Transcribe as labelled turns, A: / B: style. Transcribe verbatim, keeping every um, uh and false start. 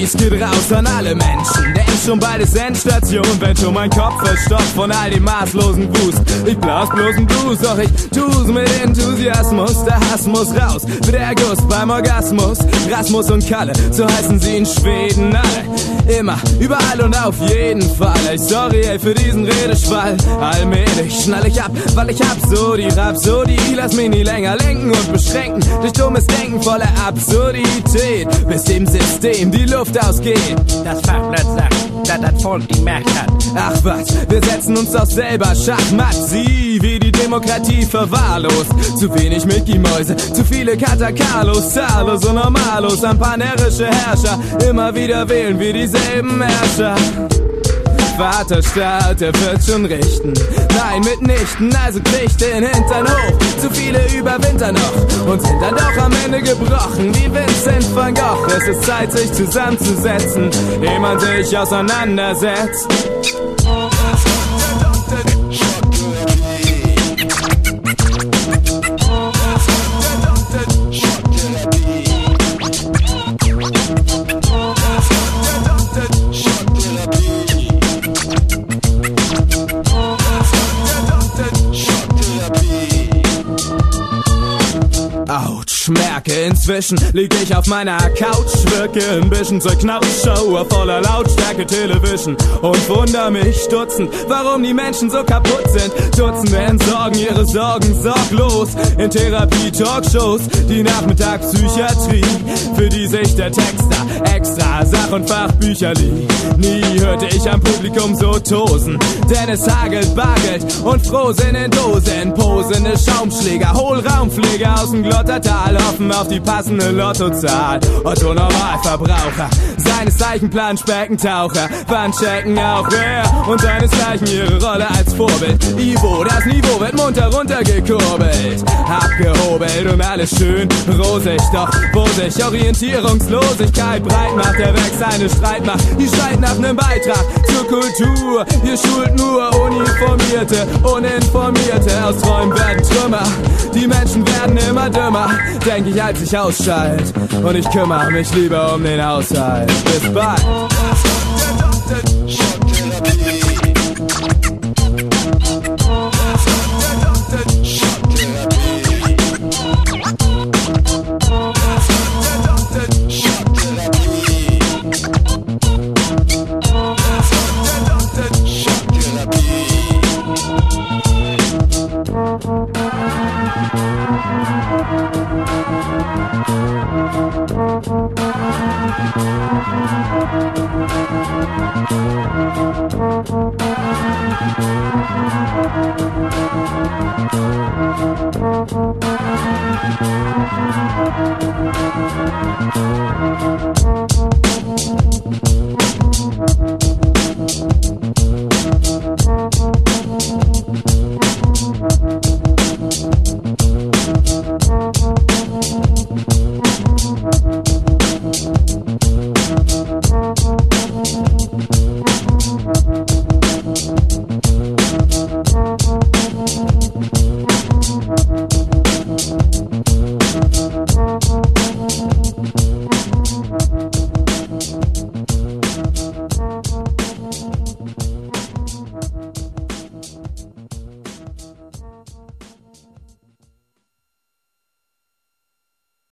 A: Peace geht raus an alle Menschen. Denk schon bald ist Endstation, wenn schon mein Kopf verstopft von all dem maßlosen Wust. Ich blas bloß ein Blues, doch ich tu's mit Enthusiasmus. Der Hass muss raus, wie der Guss beim Orgasmus. Rasmus und Kalle, so heißen sie in Schweden alle. Immer, überall und auf jeden Fall. Ey, sorry ey, für diesen Redeschwall. Allmählich schnall ich ab, weil ich hab so die Rhapsodie. Lass mich nie länger lenken und beschränken durch dummes Denken voller Absurdität, bis dem System die Luft ausgeht.
B: Das Fachblatt sagt, dass das Volk die Macht hat.
A: Ach was, wir setzen uns doch selber Schachmatt. Sieh, wie die Demokratie verwahrlost. Zu wenig Mickey-Mäuse, zu viele Katakarlos, zahllos und normalos, ampanerische Herrscher. Immer wieder wählen wir dieselben Herrscher. Vaterstaat, der wird schon richten. Nein, mitnichten, also kriegt den Hintern hoch. Zu viele überwintern noch und sind dann doch am Ende gebrochen, wie Vincent van Gogh. Es ist Zeit, sich zusammenzusetzen, ehe man sich auseinandersetzt. Autsch, merke, inzwischen lieg ich auf meiner Couch, wirke ein bisschen zur Knappshow auf voller Lautstärke Television und wunder mich stutzend, warum die Menschen so kaputt sind. Dutzende entsorgen ihre Sorgen sorglos in Therapie-Talkshows, die Nachmittagspsychiatrie, für die sich der Texter extra Sach- und Fachbücher lieh. Nie hörte ich am Publikum so tosen, denn es hagelt, bagelt und Frohsinn in Dosen, posende Schaumschläger, Hohlraumpfleger aus dem Glottertal, hoffen auf die passende Lottozahl. Otto Normalverbraucher, seines Zeichen Planschbeckentaucher, Wandchecken auch er und seinesgleichen ihre Rolle als Vorbild. Ivo, das Niveau wird munter runtergekurbelt, abgehobelt und alles schön rosig, doch wo sich Orientierungslosigkeit breit macht, der Weg seine Streitmacht, die schreit nach nem Beitrag zur Kultur. Ihr schult nur Uniformierte, Uninformierte, aus Träumen werden Trümmer, die Menschen werden immer dümmer, denk ich, als ich ausschalt, und ich kümmere mich lieber um den Haushalt. Bis bald.